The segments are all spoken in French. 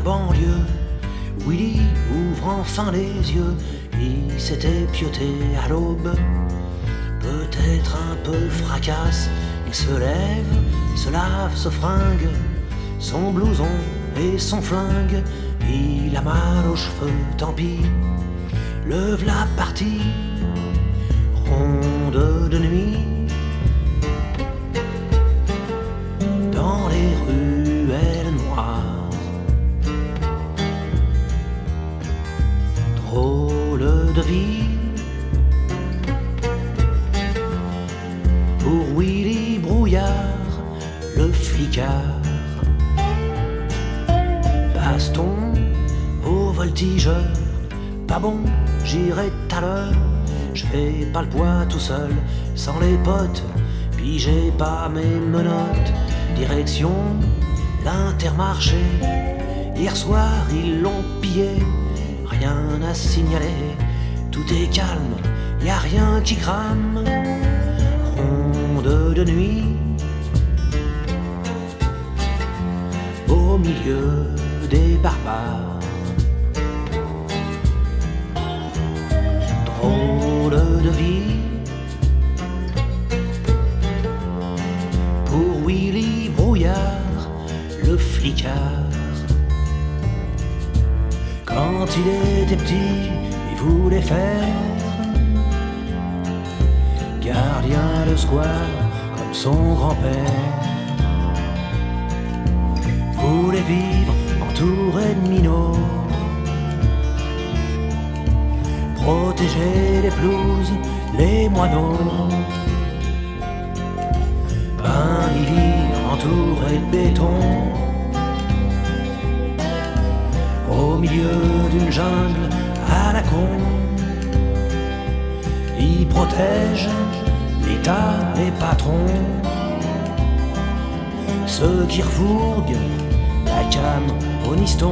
banlieue, Willy ouvre enfin les yeux. Il s'était piauté à l'aube, peut-être un peu fracasse. Il se lève, se lave, se fringue, son blouson et son flingue. Il a mal aux cheveux, tant pis, le v'là parti. Ronde de nuit, dans les ruelles noires, drôle de vie pour Willy Brouillard, le flicard. Baston au voltigeur, pas bon, j'irai tout à l'heure. Je fais pas le poids tout seul, sans les potes, puis j'ai pas mes menottes. Direction l'Intermarché, hier soir ils l'ont pillé. Rien à signaler, tout est calme, y a rien qui crame. Ronde de nuit, au milieu des barbares. Drôle de vie pour Willy Brouillard, le flicard. Quand il était petit, il voulait faire gardien de square comme son grand-père. Voulait vivre entouré de minots, protéger les pelouses, les moineaux. Pain y entouré de béton, au milieu d'une jungle à la con. Il protège l'État et patron, ceux qui refourguent la canne au niston.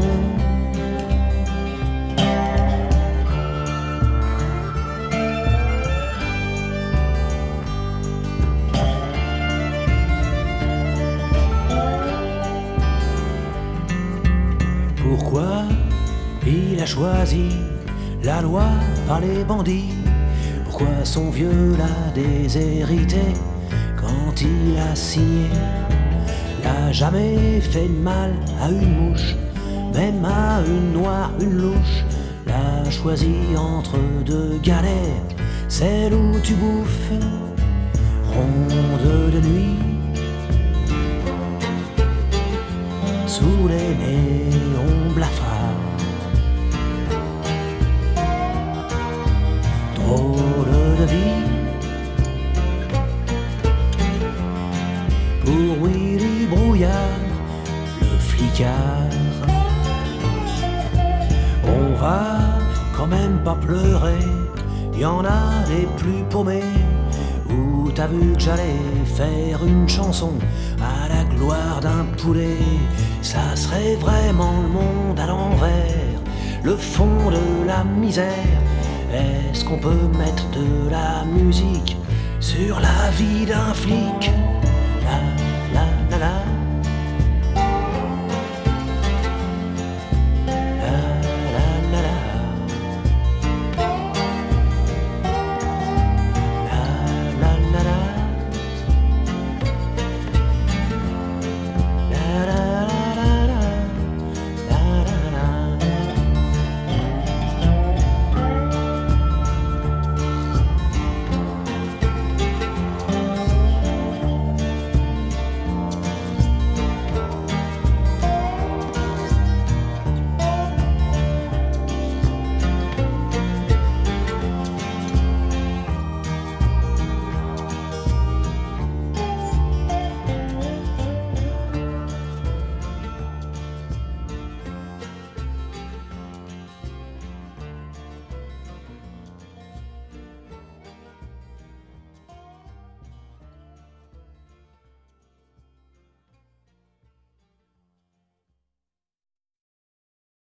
Pourquoi il a choisi la loi par les bandits? Pourquoi son vieux l'a déshérité quand il a signé? N'a jamais fait de mal à une mouche, même à une noire, une louche. L'a choisi entre deux galères, celle où tu bouffes. Ronde de nuit, sous les néons blafards. Drôle de vie pour Willy Brouillard, le flicard. On va quand même pas pleurer, y en a les plus paumés. Où t'as vu que j'allais faire une chanson à la gloire d'un poulet? Ça serait vraiment le monde à l'envers, le fond de la misère. Est-ce qu'on peut mettre de la musique sur la vie d'un flic? La